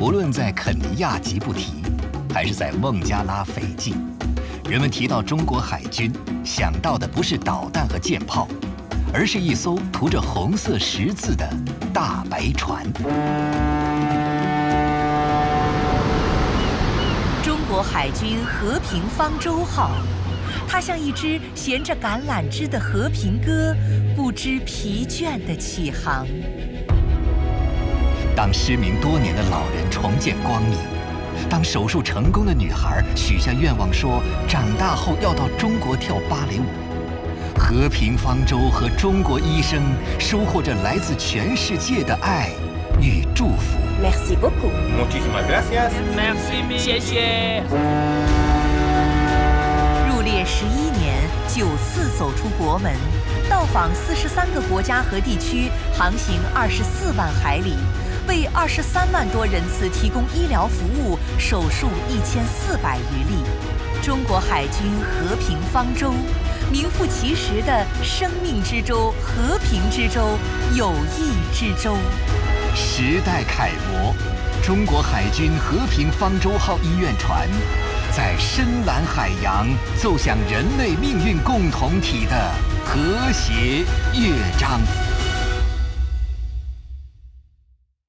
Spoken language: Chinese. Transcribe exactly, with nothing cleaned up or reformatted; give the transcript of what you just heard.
无论在肯尼亚吉布提，还是在孟加拉斐济，人们提到中国海军，想到的不是导弹和舰炮，而是一艘涂着红色十字的大白船。 中国海军和平方舟号，它像一只衔着橄榄枝的和平鸽，不知疲倦地起航。 当失明多年的老人重见光明，当手术成功的女孩许下愿望说长大后要到中国跳芭蕾舞，和平方舟和中国医生收获着来自全世界的爱与祝福。 Merci beaucoup. Muchísimas gracias. Merci, 谢谢。 入列十一年，九次走出国门，到访四十三个国家和地区，航行二十四万海里，为二十三万多人次提供医疗服务，手术一千四百余例。中国海军和平方舟，名副其实的生命之舟、和平之舟、友谊之舟。 时代楷模，中国海军和平方舟号医院船，在深蓝海洋奏响人类命运共同体的和谐乐章。